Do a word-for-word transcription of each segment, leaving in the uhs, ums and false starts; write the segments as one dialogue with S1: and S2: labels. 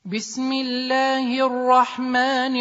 S1: بسم الله الرحمن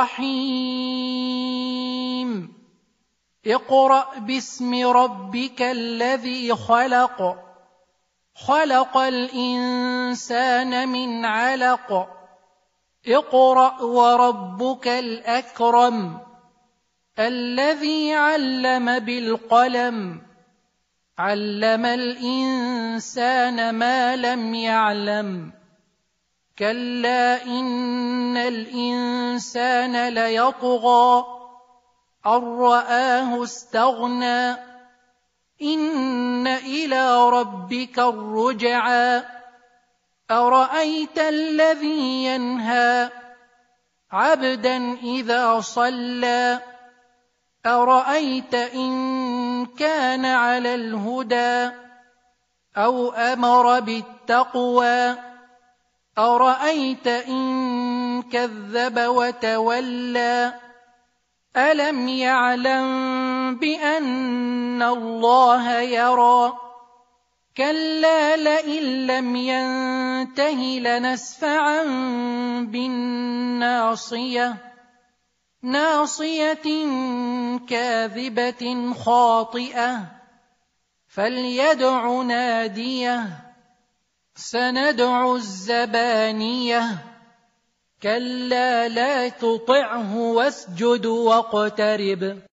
S1: الرحيم اقرأ باسم ربك الذي خلق خلق الإنسان من علق اقرأ وربك الأكرم الذي علم بالقلم علم الإنسان ما لم يعلم كلا إن الإنسان ليطغى أن رآه استغنى إن إلى ربك الرجعى أرأيت الذي ينهى عبدا إذا صلى أرأيت إن كان على الهدى أو أمر بالتقوى أرأيت إن كذب وتولى ألم يعلم بأن الله يرى كلا لئن لم ينته لنسفعا بالناصية ناصية كاذبة خاطئة فليدع ناديه سندع الزبانية كلا لا تطعه واسجد واقترب